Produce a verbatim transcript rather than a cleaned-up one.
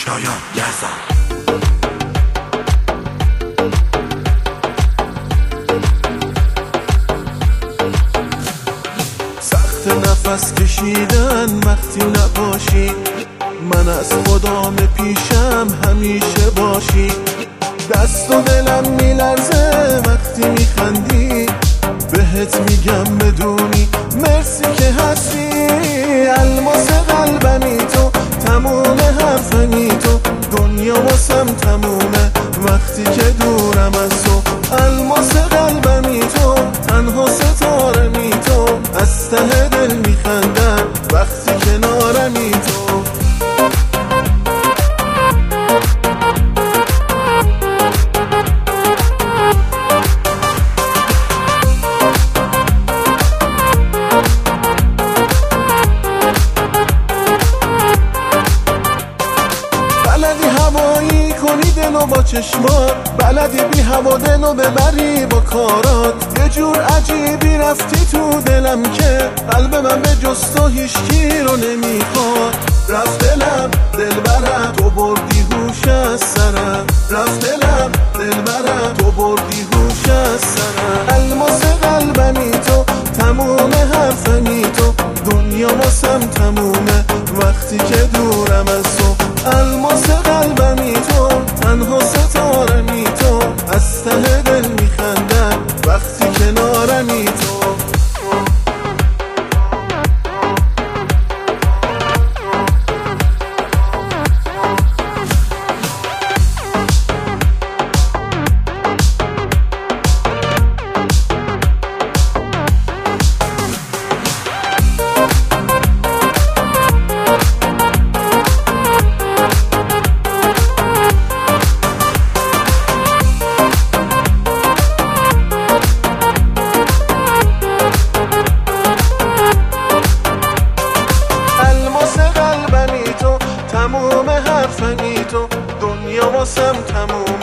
شایان یزدان. سخت نفس کشیدن وقتی نباشی، من از خدام پیشم همیشه باشی. دست و دلم میلرزه وقتی میخندی، بهت میگم بدونی مرسی که هستی. الماس قلبمی تو، تموم حرفمی تو، دنیا واسم تمومه وقتی که دورم از تو. الماس قلبمی تو، تنها ستارمی تو، از ته دل میخندم وقتی کنارمی تو. بلدی هوایی کنی دلو با چشمات، بلدی بی هوا دلو ببری با کارات. یه جور عجیبی رفتی تو دلم که قلب من به جز تو هیچکی رو نمیخواد. رفت دلم دل برم، تو بردی هوش از سرم. رفت دلم دل برم، تو بردی هوش از سرم. الماس قلبمی تو، تموم حرفمی تو، دنیا واسم تمومه وقتی که دورم از تو. الماس قلبمی تو، تنها ستارمی تو، از ته دل میخندم وقتی کنارمی تو. تموم حرفمی تو، دنیا واسم تموم